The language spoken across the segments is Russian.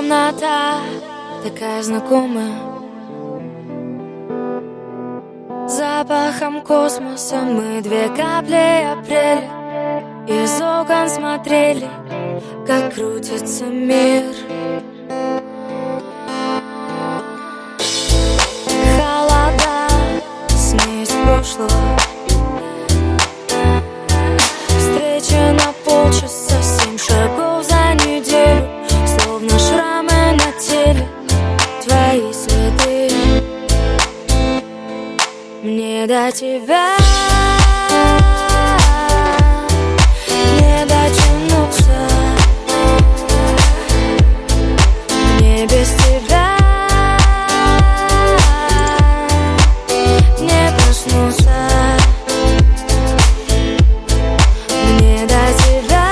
Темнота такая знакомая, запахом космоса. Мы две капли апреля из окон смотрели, как крутится мир. Холода, смесь прошлого, встреча на полчаса, 7 шагов за неделю, словно шрамы на теле, твои следы. Мне до тебя не дотянуться, мне без тебя не проснуться. Мне до тебя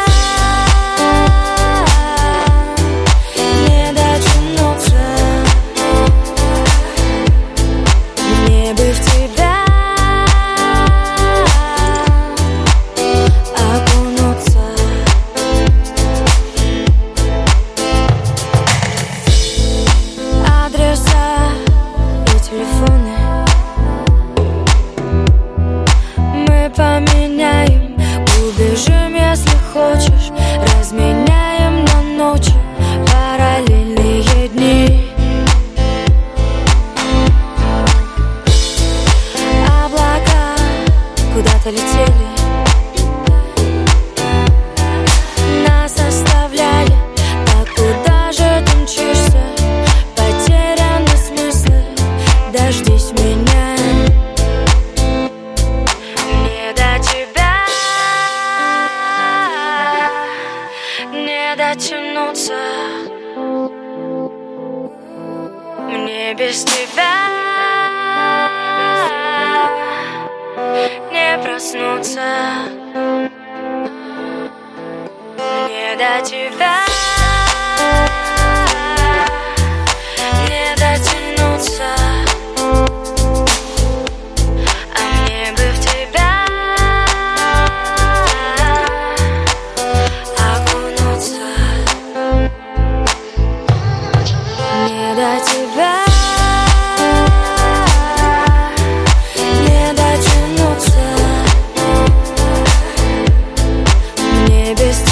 не дотянуться, мне бы в тебя окунуться. Адреса и телефоны мы поменяем, убежим, если хочешь, разменяем на ночи параллельные дни. Облака куда-то летели, нас оставляли, так куда же ты мчишься? Потеряны смыслы, дождись меня. Мне до тебя не дотянуться, мне без тебя не проснуться. Мне до тебя не дотянуться, а мне бы в тебя окунуться. Мне до тебя не дотянуться, мне без тебя